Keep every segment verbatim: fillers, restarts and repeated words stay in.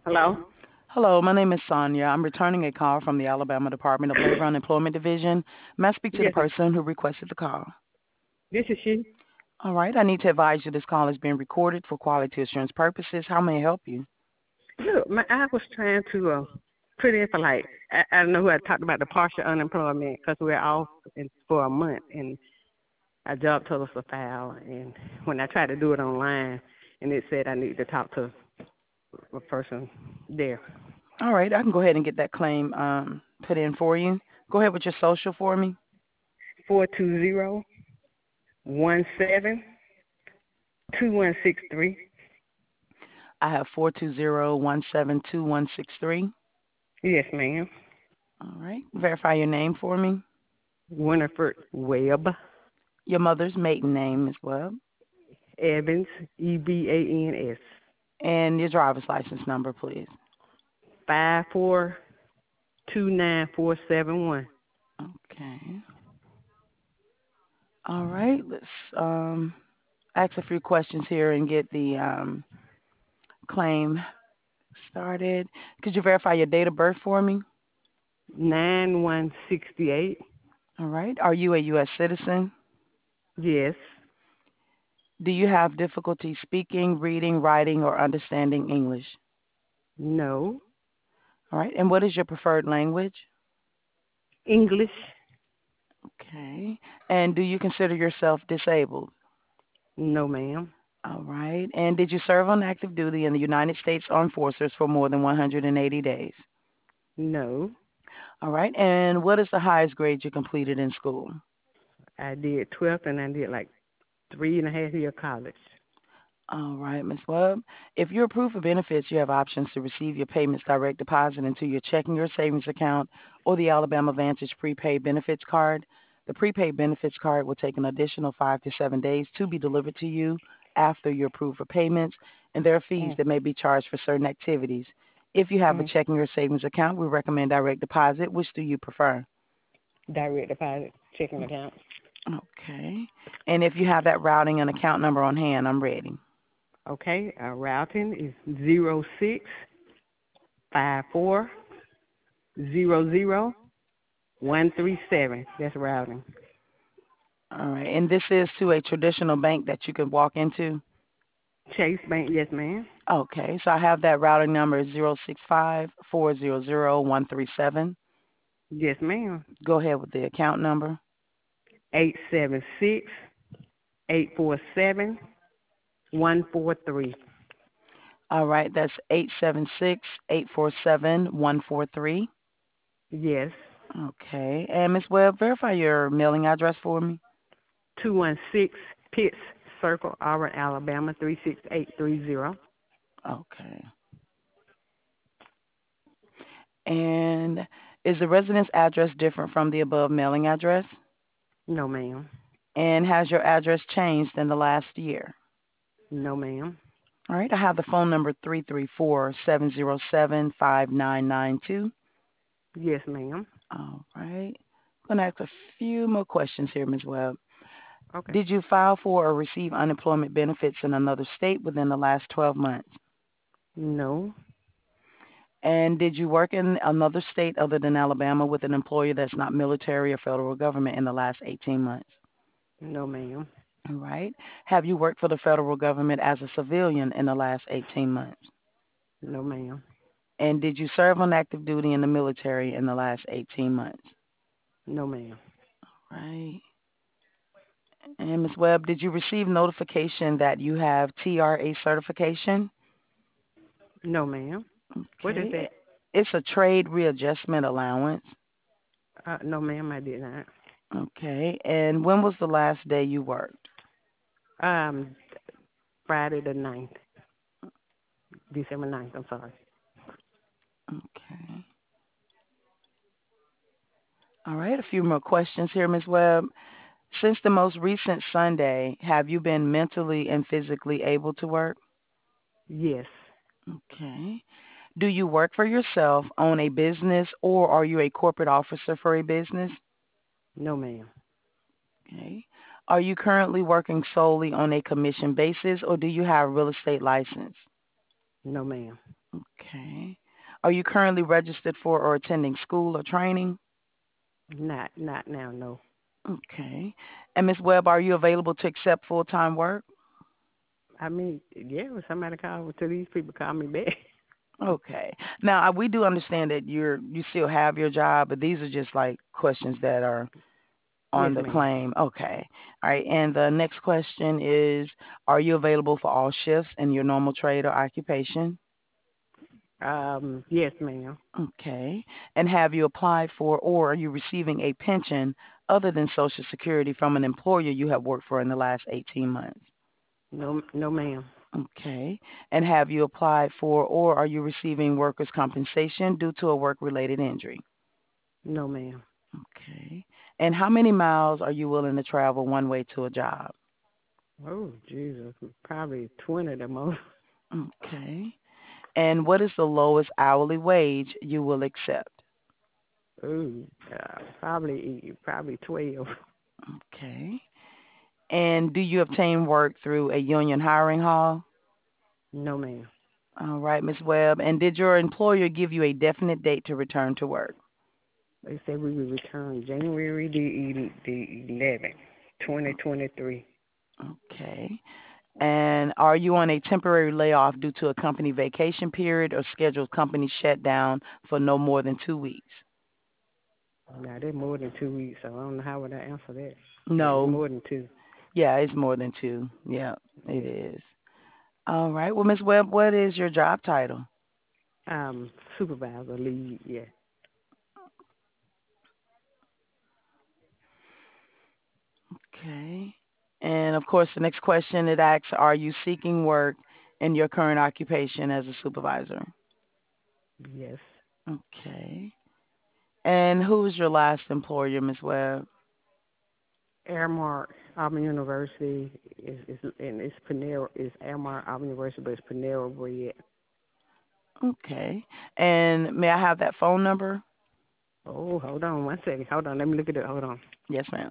Hello? Hello, my name is Sonia. I'm returning a call from the Alabama Department of Labor and Employment Division. May I speak to the Yes, ma'am. person who requested the call? This is she. All right, I need to advise you this call is being recorded for quality assurance purposes. How may I help you? Look, my, I was trying to uh, put in for like, I, I don't know who I talked about the partial unemployment because we're off in, for a month and our job told us to file. And when I tried to do it online, and it said I need to talk to a person there. All right, I can go ahead and get that claim um, put in for you. Go ahead with your social for me. four two zero, one seven, two one six three. I have four two zero one seven two one six three. Yes, ma'am. All right, verify your name for me. Winifred Webb Your mother's maiden name as well. Evans, E B A N S. And your driver's license number, please. Five four two nine four seven one. Okay. All right, let's um, ask a few questions here and get the um, claim started. Could you verify your date of birth for me? Nine one sixty eight. All right. Are you a U S citizen? Yes. Do you have difficulty speaking, reading, writing, or understanding English? No. All right. And what is your preferred language? English. Okay. And do you consider yourself disabled? No, ma'am. All right. And did you serve on active duty in the United States Armed Forces for more than one hundred eighty days? No. All right. And what is the highest grade you completed in school? I did twelfth and I did like three and a half year college. All right, Miz Webb. If you're approved for benefits, you have options to receive your payments direct deposit into your checking or savings account or the Alabama Vantage prepaid benefits card. The prepaid benefits card will take an additional five to seven days to be delivered to you after you're approved for payments, and there are fees Mm, that may be charged for certain activities. If you have a mm. checking or savings account, we recommend direct deposit. Which do you prefer? Direct deposit checking account. Okay. And if you have that routing and account number on hand, I'm ready. Okay. Our routing is zero six five four zero zero one three seven. That's routing. All right. And this is to a traditional bank that you can walk into? Chase Bank. Yes, ma'am. Okay. So I have that routing number zero six five four zero zero one three seven. Yes, ma'am. Go ahead with the account number. Eight seven six eight four seven one four three. All right. That's eight seven six eight four seven one four three. Yes. Okay. And Miz Webb, verify your mailing address for me. Two one six Pitts Circle, Auburn, Alabama three six eight three zero. Okay. And is the residence address different from the above mailing address? No, ma'am. And has your address changed in the last year? No, ma'am. All right, I have the phone number three three four, seven zero seven, five nine nine two. Yes, ma'am. All right. I'm going to ask a few more questions here, Miz Webb. Okay. Did you file for or receive unemployment benefits in another state within the last twelve months? No. And did you work in another state other than Alabama with an employer that's not military or federal government in the last eighteen months? No, ma'am. All right. Have you worked for the federal government as a civilian in the last eighteen months? No, ma'am. And did you serve on active duty in the military in the last eighteen months? No, ma'am. Right. And Miz Webb, did you receive notification that you have T R A certification? No, ma'am. What is Okay. that? It's a trade readjustment allowance. Uh, no, ma'am, I did not. Okay. And when was the last day you worked? Um, Friday the ninth, December ninth, I'm sorry. Okay. All right. A few more questions here, Miz Webb. Since the most recent Sunday, have you been mentally and physically able to work? Yes. Okay. Do you work for yourself, own a business, or are you a corporate officer for a business? No, ma'am. Okay. Are you currently working solely on a commission basis, or do you have a real estate license? No, ma'am. Okay. Are you currently registered for or attending school or training? Not not now, no. Okay. And Miss Webb, are you available to accept full-time work? I mean, yeah, when somebody call to these people call me back. Okay. Now, I- we do understand that you're you still have your job, but these are just like questions that are Yes, on the ma'am. claim. Okay. All right. And the next question is, are you available for all shifts in your normal trade or occupation? Um, yes, ma'am. Okay. And have you applied for or are you receiving a pension other than Social Security from an employer you have worked for in the last eighteen months? No, no, ma'am. Okay. And have you applied for or are you receiving workers' compensation due to a work-related injury? No, ma'am. Okay. And how many miles are you willing to travel one way to a job? Oh, Jesus, probably twenty the most. Okay. And what is the lowest hourly wage you will accept? Ooh, uh, probably probably twelve. Okay. And do you obtain work through a union hiring hall? No, ma'am. All right, Miz Webb. And did your employer give you a definite date to return to work? They said we would return January the el- the eleventh, twenty twenty three. Okay. And are you on a temporary layoff due to a company vacation period or scheduled company shutdown for no more than two weeks? Now that's more than two weeks, so I don't know how would I answer that. But it's No. more than two. Yeah, it's more than two. Yeah, it Yeah. is. All right. Well, Miz Webb, what is your job title? Um, supervisor lead. Yeah. Okay. And of course, the next question it asks, are you seeking work in your current occupation as a supervisor? Yes. Okay. And who was your last employer, Miz Webb? Airmark Auburn University is is and it's Panera is Airmark Auburn University, but it's Panera Bread. Okay. And may I have that phone number? Oh, hold on one second. Hold on. Let me look at it. Hold on. Yes, ma'am.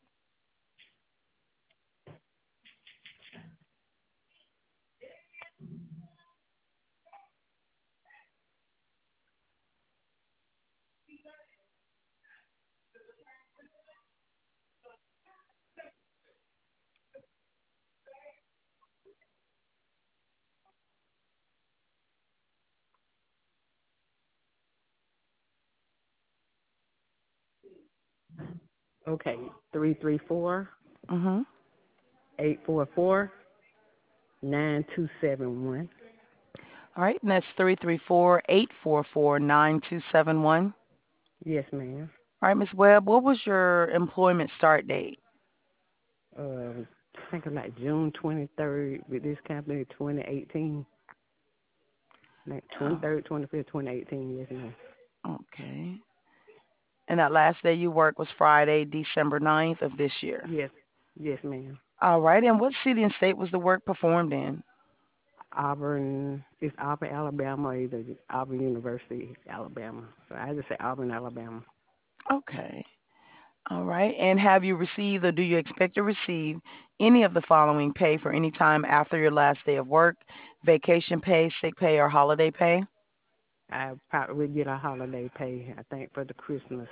Okay. Three three four Mm-hmm. eight four four nine two seven one. All right. And that's three three four, eight four four, nine two seven one. Yes, ma'am. All right, Miz Webb, what was your employment start date? Uh, I think of like June twenty third with this company, twenty eighteen. Like twenty Oh, third, twenty fifth, twenty eighteen. Yes, ma'am. okay. And that last day you worked was Friday, December ninth of this year. Yes. Yes, ma'am. All right. And what city and state was the work performed in? Auburn, it's Auburn, Alabama, or either Auburn University, Alabama. So I just say Auburn, Alabama. Okay. All right. And have you received or do you expect to receive any of the following pay for any time after your last day of work? Vacation pay, sick pay, or holiday pay? I probably would get a holiday pay, I think, for the Christmas.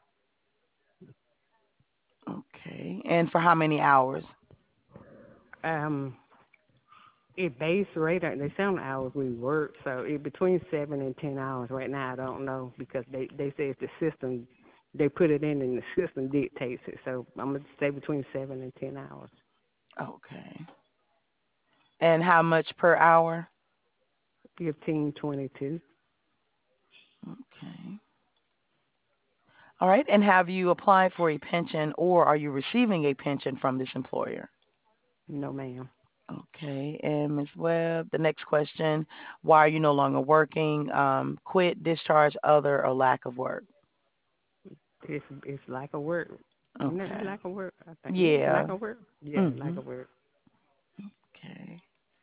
Okay. And for how many hours? Um, it base rate, they sound hours we work, so it between seven and ten hours. Right now, I don't know because they they say it's the system, they put it in and the system dictates it. So I'm gonna say between seven and ten hours. Okay. And how much per hour? Fifteen twenty two. Okay. All right. And have you applied for a pension or are you receiving a pension from this employer? No, ma'am. Okay. And Miz Webb, the next question, why are you no longer working? Um, quit, discharge, other, or lack of work? It's it's lack of work. No, it's Okay. lack of work. I think yeah, lack Yeah. of work. Yeah, lack Mhm. of work. Okay.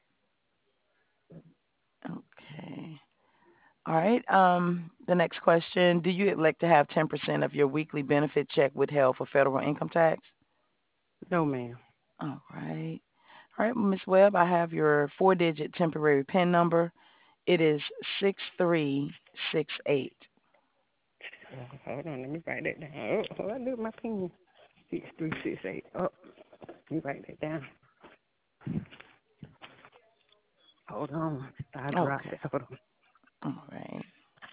Okay. All right. Um, the next question, do you elect to have ten percent of your weekly benefit check withheld for federal income tax? No, ma'am. All right. All right, Miz Webb, I have your four-digit temporary PIN number. It is six three six eight. Uh, hold on, let me write that down. Oh, what I do with my pen? Six three six eight. Oh, let me write that down. Hold on, I dropped Okay. it. Hold on. All right.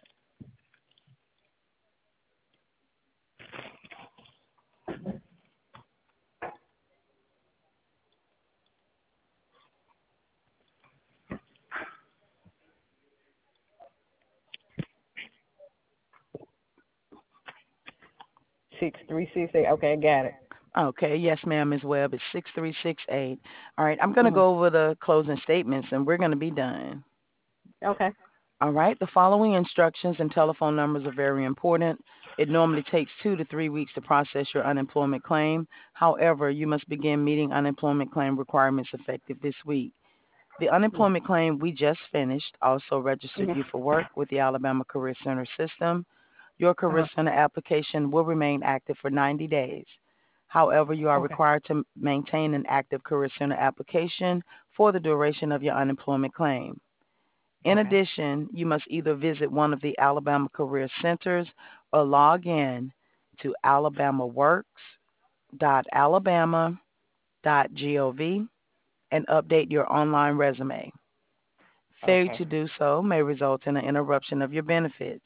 Six three six eight. Okay, I got it. Okay, yes, ma'am, Miz Webb. It's six three six eight. All right, I'm going to Mhm. go over the closing statements, and we're going to be done. Okay. All right, the following instructions and telephone numbers are very important. It normally takes two to three weeks to process your unemployment claim. However, you must begin meeting unemployment claim requirements effective this week. The unemployment claim we just finished also registered Mhm. you for work with the Alabama Career Center system. Your Career Uh-huh. Center application will remain active for ninety days. However, you are Okay. required to maintain an active Career Center application for the duration of your unemployment claim. In Okay. addition, you must either visit one of the Alabama Career Centers or log in to alabama works dot alabama dot gov and update your online resume. Failure Okay. to do so may result in an interruption of your benefits.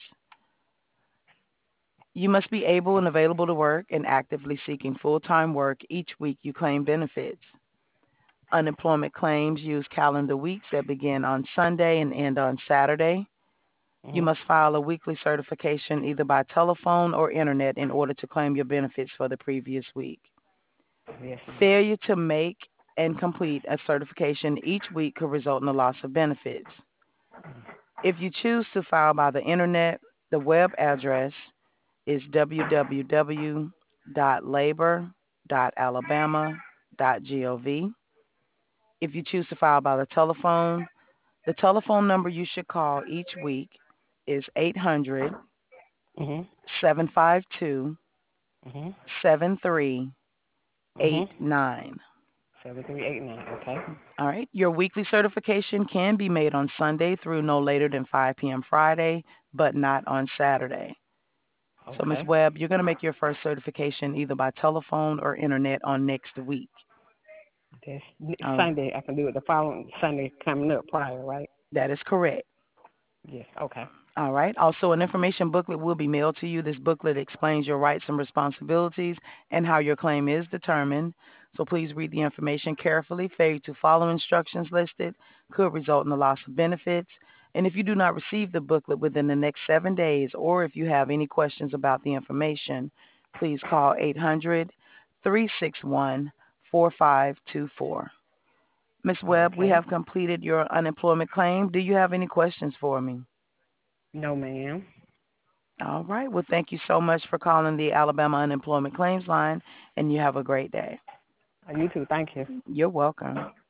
You must be able and available to work and actively seeking full-time work each week you claim benefits. Unemployment claims use calendar weeks that begin on Sunday and end on Saturday. You Mhm. must file a weekly certification either by telephone or internet in order to claim your benefits for the previous week. Yes, ma'am. Failure to make and complete a certification each week could result in the loss of benefits. If you choose to file by the internet, the web address is w w w dot labor dot alabama dot gov. If you choose to file by the telephone, the telephone number you should call each week is eight hundred, Mhm. seven five two, Mhm. seven three eight Mhm. nine. Seven three eight nine. Okay. All right. Your weekly certification can be made on Sunday through no later than five p.m. Friday, but not on Saturday. So, Miz Okay. Webb, you're going to make your first certification either by telephone or internet on next week. That's n- Oh, Sunday. I can do it the following Sunday coming up prior, right? that is correct. Yes. Okay. All right. Also, an information booklet will be mailed to you. This booklet explains your rights and responsibilities and how your claim is determined. So please read the information carefully. Failure to follow instructions listed could result in the loss of benefits. And if you do not receive the booklet within the next seven days, or if you have any questions about the information, please call eight hundred, three six one, four five two four. Miz Webb, we Okay. have completed your unemployment claim. Do you have any questions for me? No, ma'am. All right. Well, thank you so much for calling the Alabama Unemployment Claims Line, and you have a great day. You too. Thank you. You're welcome.